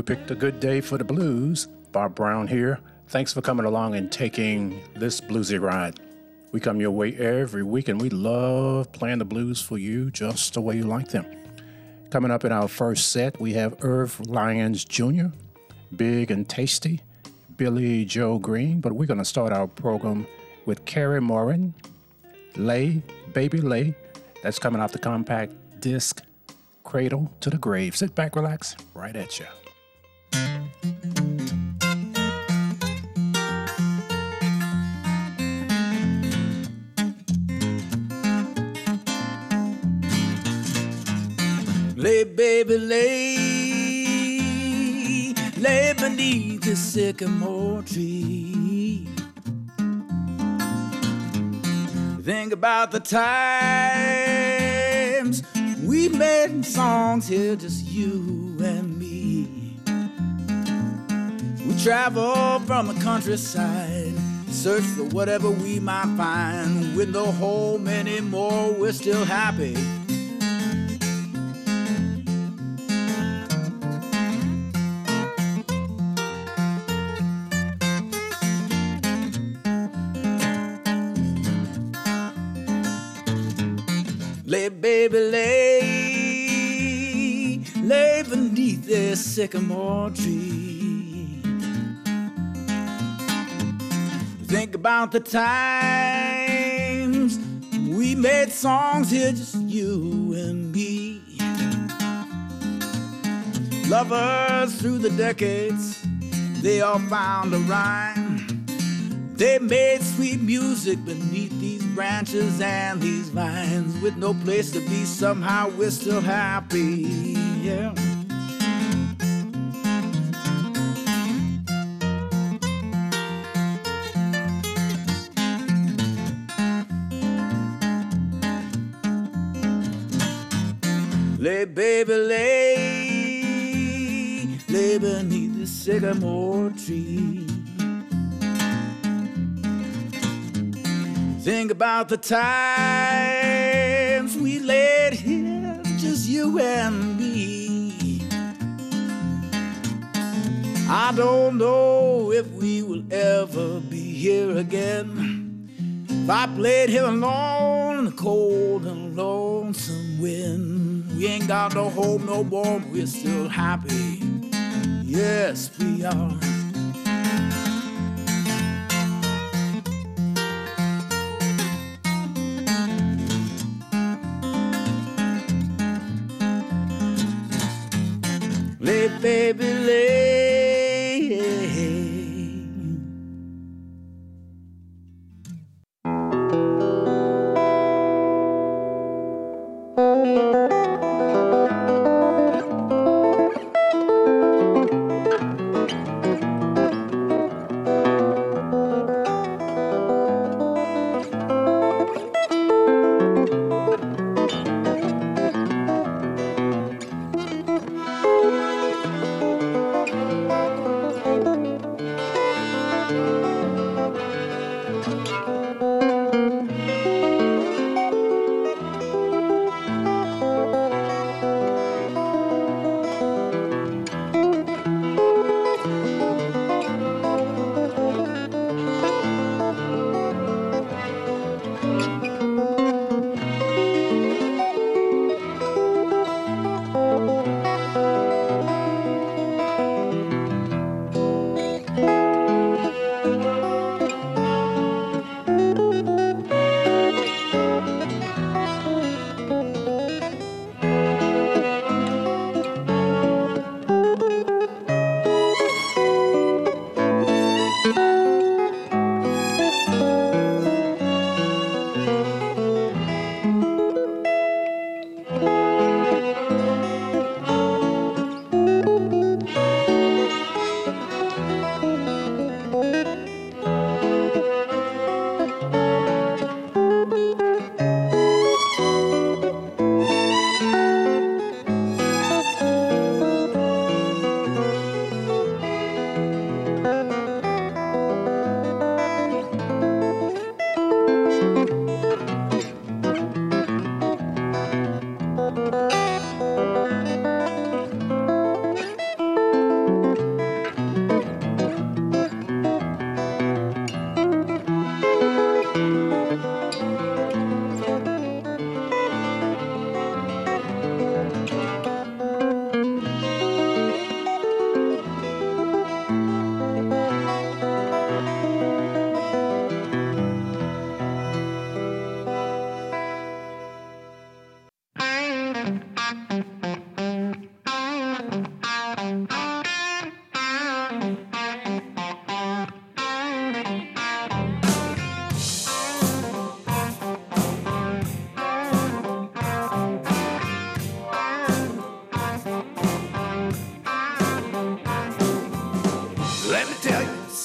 picked a good day for the blues. Bob Brown here. Thanks for coming along and taking this bluesy ride. We come your way every week, and we love playing the blues for you just the way you like them. Coming up in our first set, we have Irv Lyons Jr., Big and Tasty, Billy Joe Green, but we're going to start our program with Carrie Morin, Lay, Baby Lay. That's coming off the compact disc Cradle to the Grave. Sit back, relax, right at you. Lay, baby, lay beneath the sycamore tree. Think about the times we made songs here, just you and me. We travel from the countryside, search for whatever we might find. With no home anymore, we're still happy. Lay, baby, lay beneath this sycamore tree. Think about the times we made songs here, just you and me. Lovers through the decades, they all found a rhyme. They made sweet music beneath these branches and these vines. With no place to be, somehow we're still happy, yeah. Lay, baby, lay beneath the sycamore tree. Think about the times we laid here, just you and me. I don't know if we will ever be here again. If I played here alone in the cold and lonesome wind. We ain't got no home no more, but we're still happy. Yes, we are. Lay, baby, lay.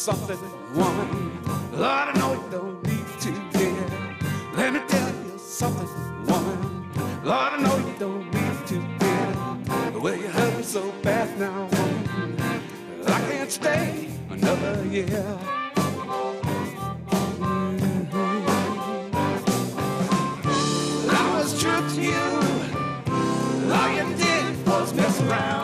something, woman. Lord, I know you don't need to, dear. Let me tell you something, woman. Lord, I know you don't need to, dear. Well, you hurt me so bad now, woman. I can't stay another year. I was true to you. All you did was mess around.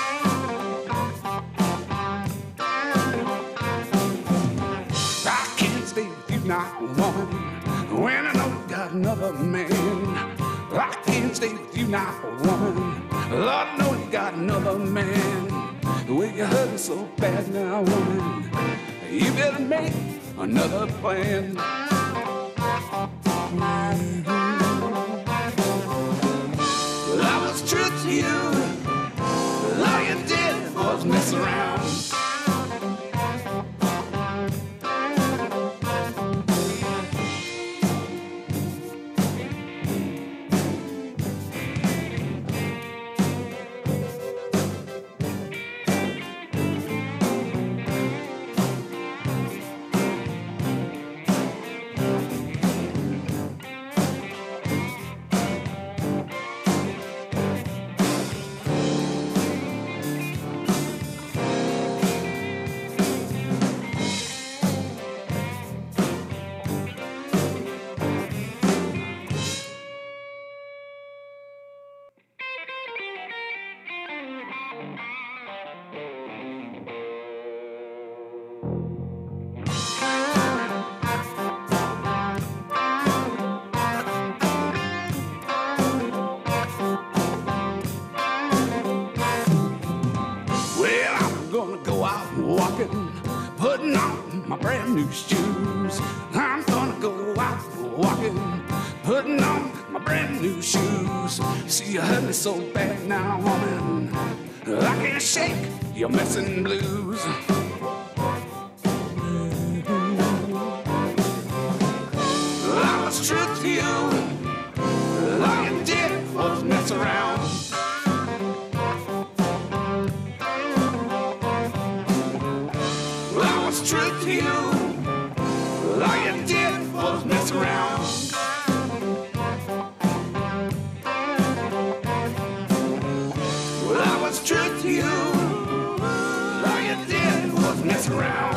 I can't stay with you now, woman, when I know you got another man. I can't stay with you now, woman. Lord, I know you got another man. Well, you hurt me so bad now, woman. You better make another plan. Well, I was true to you. All you did was mess around. Putting on my brand new shoes. I'm gonna go out walking, putting on my brand new shoes. See, you hurt me so bad now, woman, I can't shake your messing blues. I was true to you. All you did was mess around. True to you, all you did was mess around. Well, I was true to you, all you did was mess around.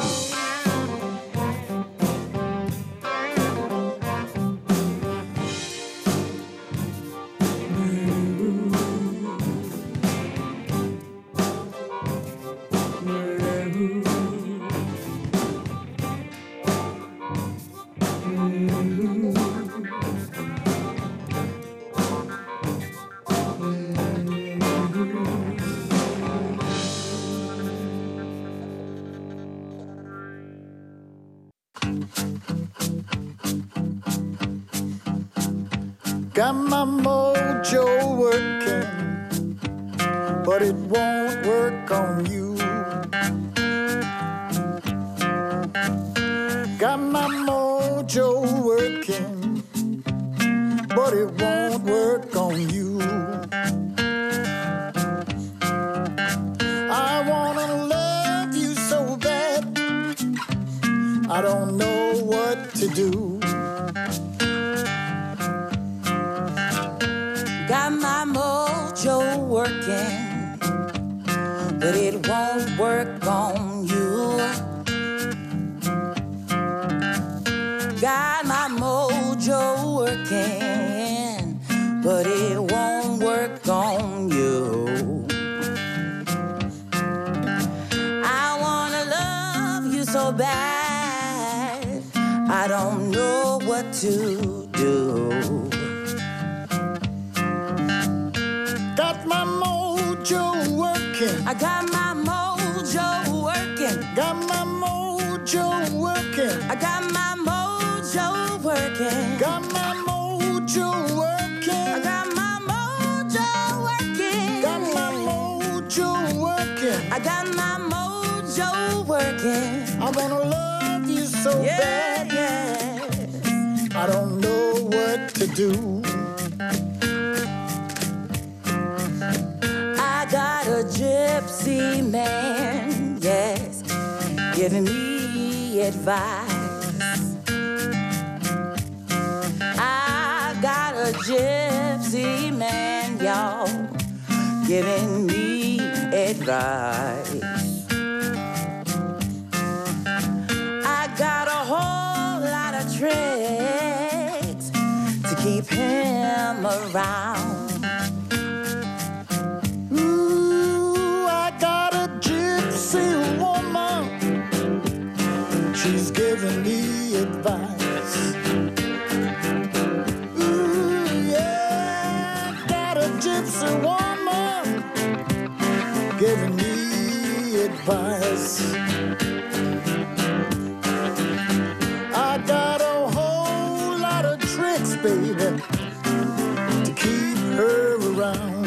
Got my mojo working, but it won't work on you. Got my mojo working, but it won't work on you. I wanna love you so bad, I don't know what to do. Got my mojo working, but it won't work on you. Got my mojo working, but it won't work on you. I wanna love you so bad, I don't know what to do. Got my mojo working. I got my mojo working. Got my mojo working. I got my mojo working. Got my mojo working. I got my mojo working. Got my mojo working. I got my mojo working. I wanna love you so bad. Yeah. I don't know what to do. I got a gypsy man, yes, giving me advice. I got a gypsy man, y'all, giving me advice. I got a whole lot of tricks to keep him around. I got a gypsy woman, she's giving me advice. Yeah, I got a gypsy woman giving me advice. I got a whole lot of tricks, baby, to keep her around.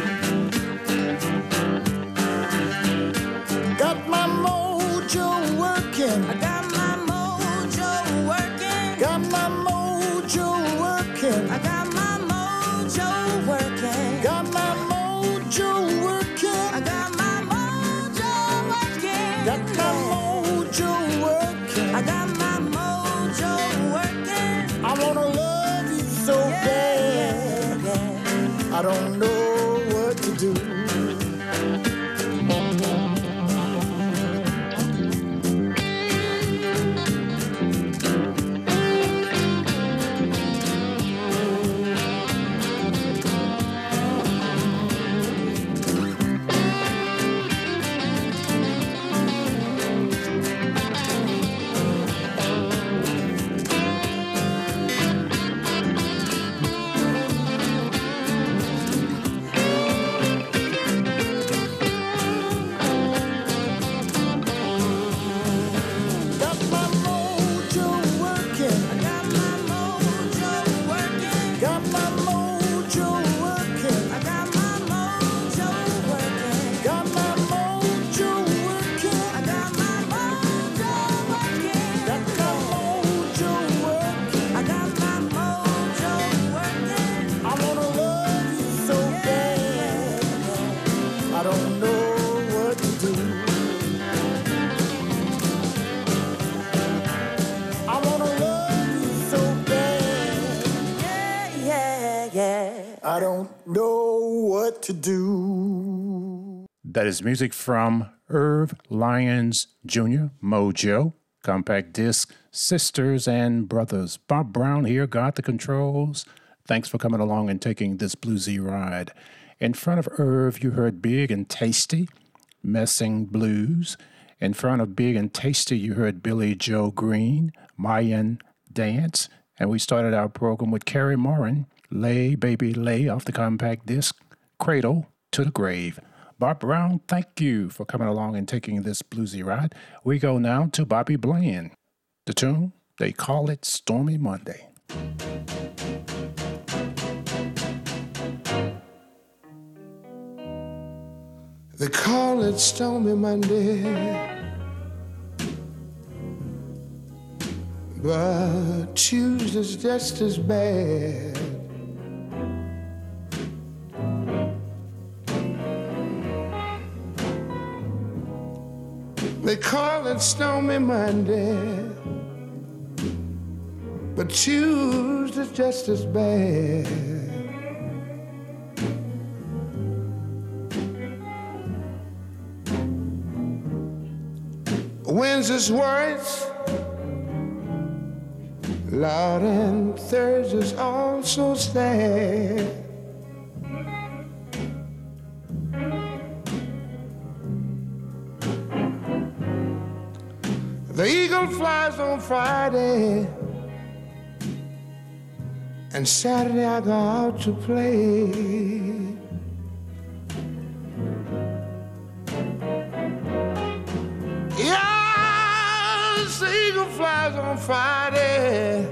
Got my mojo working. I got my mojo working. Got my mojo working. I got my mojo working. Got my mojo working. I got my mojo working. Got my mojo working. I got my mojo working. I wanna love you so bad. I don't know what to do. Got my mojo working. I got my mojo working. Got my mojo working. I got my mojo working. Got my mojo working. I got my mojo working. Got my mojo working. I got my mojo working. I wanna love you so bad. I don't know what to do. I wanna love you so bad. I don't know what to do. That is music from Irv Lyons Jr., Mojo, compact disc, Sisters and Brothers. Bob Brown here, got the controls. Thanks for coming along and taking this bluesy ride. In front of Irv, you heard Big and Tasty, Messing Blues. In front of Big and Tasty, you heard Billy Joe Green, Mayan Dance. And we started our program with Carrie Morin, Lay Baby Lay, off the compact disc, Cradle to the Grave. Bob Brown, thank you for coming along and taking this bluesy ride. We go now to Bobby Bland. The tune, they call it Stormy Monday. They call it Stormy Monday, but Tuesday's just as bad. They call it Stormy Monday, but Tuesday's just as bad. Wednesday's worse, Lord, and Thursday's also sad. The eagle flies on Friday, and Saturday I go out to play. Yes, the eagle flies on Friday,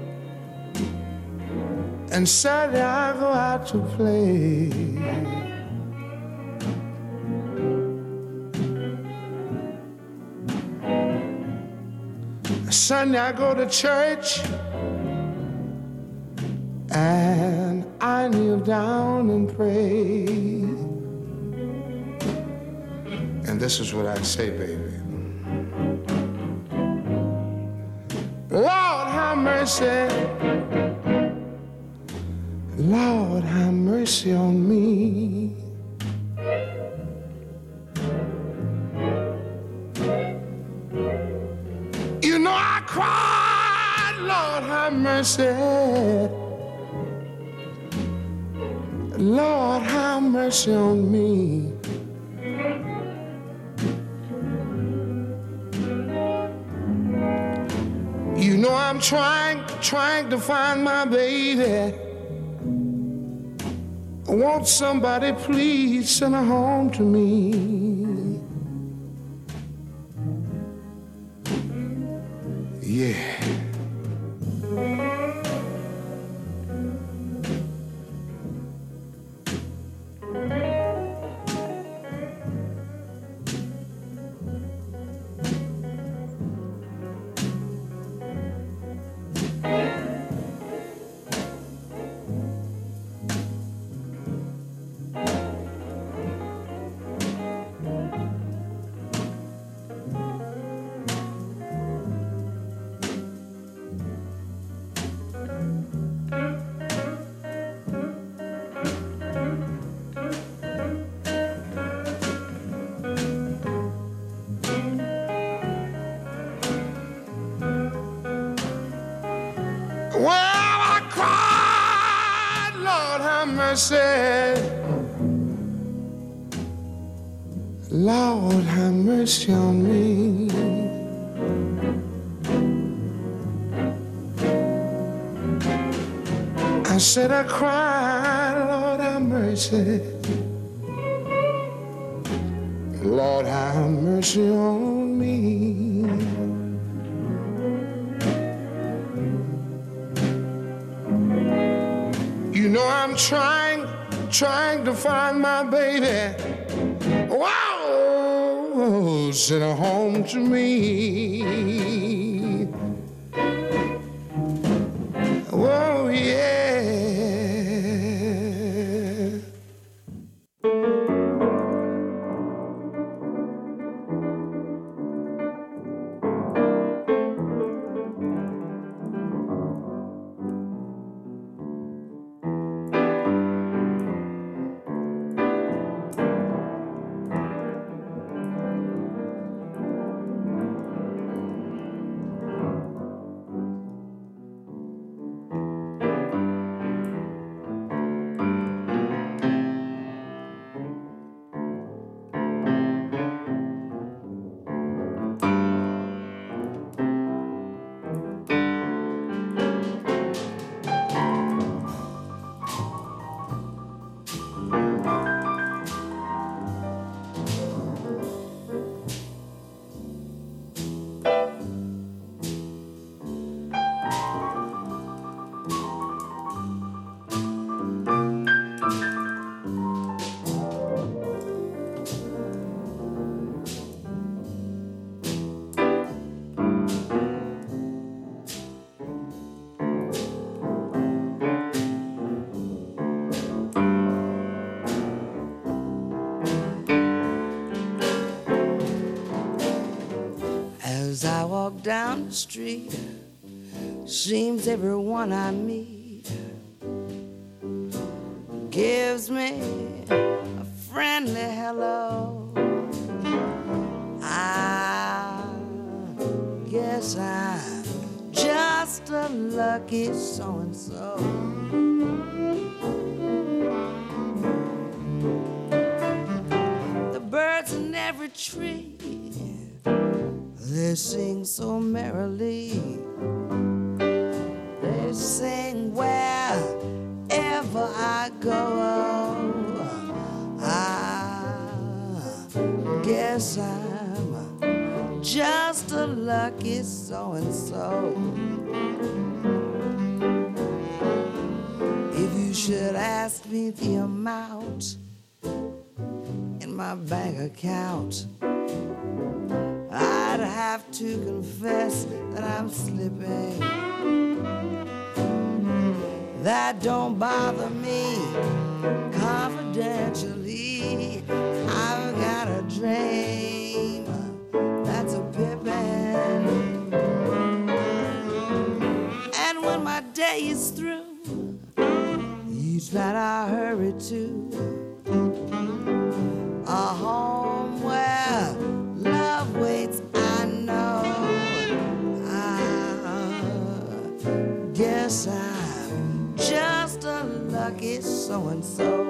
and Saturday I go out to play. Sunday I go to church, and I kneel down and pray. And this is what I say, baby. Lord, have mercy. Lord, have mercy on me. You know I cried, Lord, have mercy. Lord, have mercy on me. You know I'm trying to find my baby. Won't somebody please send her home to me? Yeah. Lord, have mercy on me. I said I cried, Lord, have mercy. Lord, have mercy on me. You know I'm trying to find my baby. Wow, send her home to me. Whoa, yeah. As I walk down the street, seems everyone I meet gives me a friendly hello. I guess I'm just a lucky so-and-so. The birds in every tree, they sing so merrily. They sing wherever I go. I guess I'm just a lucky so-and-so. If you should ask me the amount in my bank account, I'd have to confess that I'm slipping. That don't bother me. Confidentially, I've got a dream that's a pippin'. It's not a hurry to a home where love waits. I know. I guess I'm just a lucky so-and-so.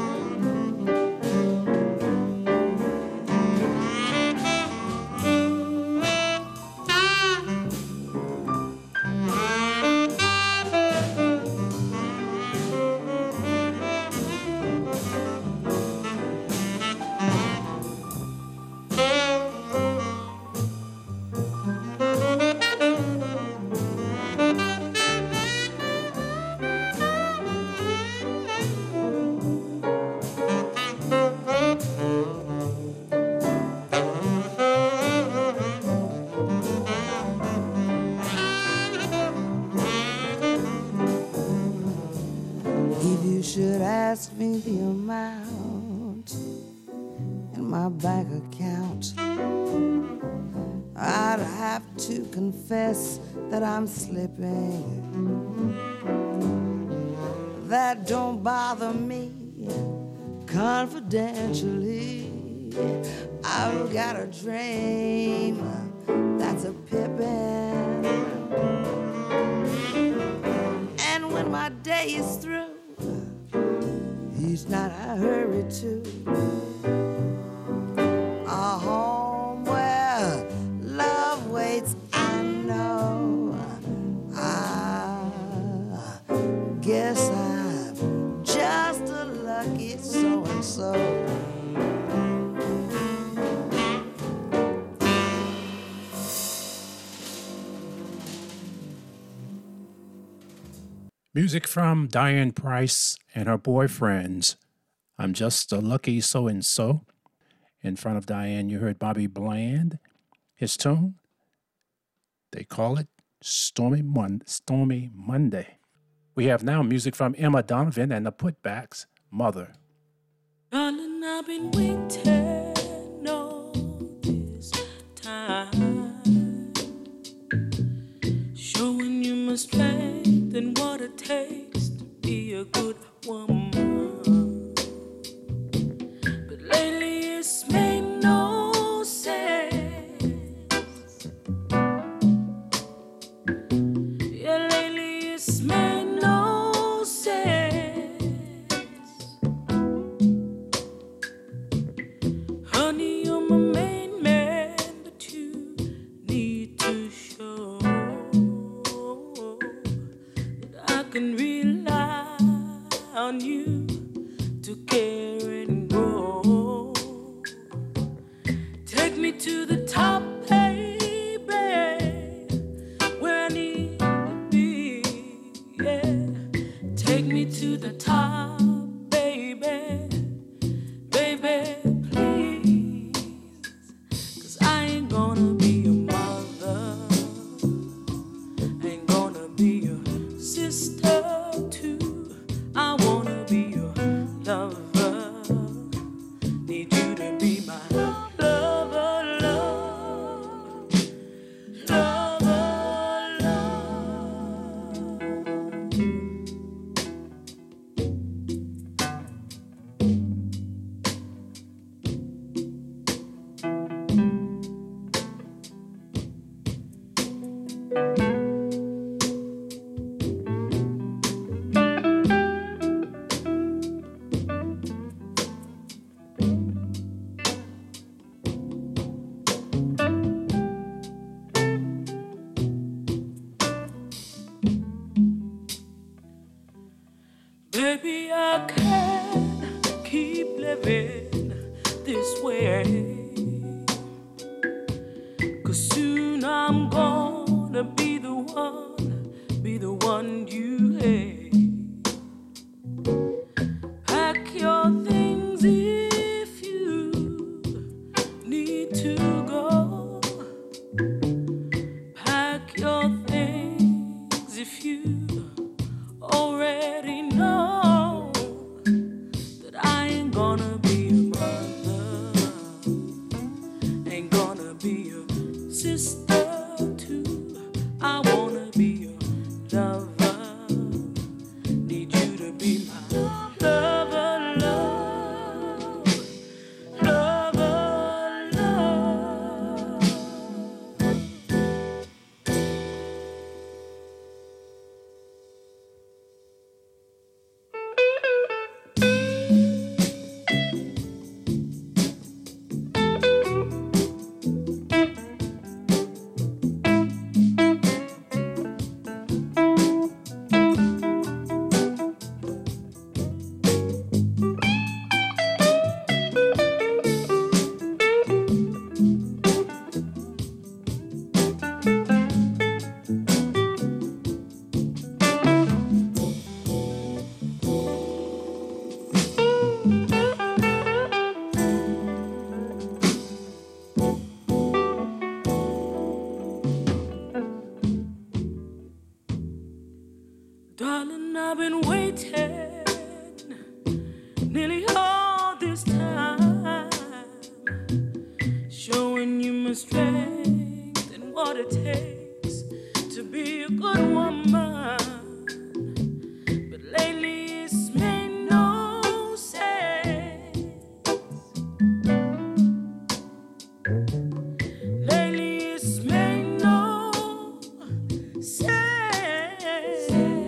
Should ask me the amount in my bank account, I'd have to confess that I'm slipping. That don't bother me. Confidentially, I've got a dream that's a pippin', and when my day is through, he's not a hurry to a home where love waits. I know. I guess I'm just a lucky so-and-so. Music from Diane Price and her boyfriends. I'm just a lucky so-and-so. In front of Diane, you heard Bobby Bland. His tune, they call it Stormy Monday. We have now music from Emma Donovan and the Putbacks, Mother. Darling, I've been waiting all this time, showing you my strength and what it takes to be a good woman. But lately it's made no sense. Yeah, lately it's made no sense. Honey, you're my main man, but you need to show that I can rely on you to care and grow. Take me to the top, baby, where I need to be. Yeah, take me to the top, baby, baby, please. 'Cause I ain't gonna be your mother, I ain't gonna be your sister too. I wanna be your lover. Need you to be my lover, love, lover, love. Baby, I can't keep living this way, 'cause soon I'm gonna be the one you hate. Pack your things if you need to go. Pack your things if you already know that I ain't gonna be your mother, ain't gonna be your sister too. I this time, showing you my strength and what it takes to be a good woman. But lately it's made no sense. Lately it's made no sense.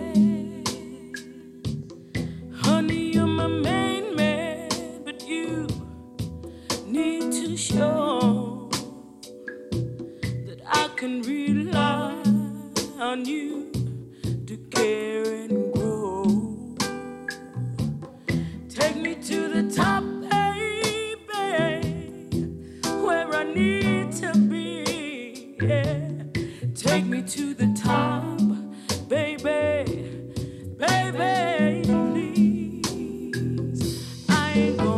Honey, you're my main man, but you need to show that I can rely on you to care and grow. Take me to the top, baby, where I need to be. Yeah. Take me to the top, baby, baby, please. I ain't gonna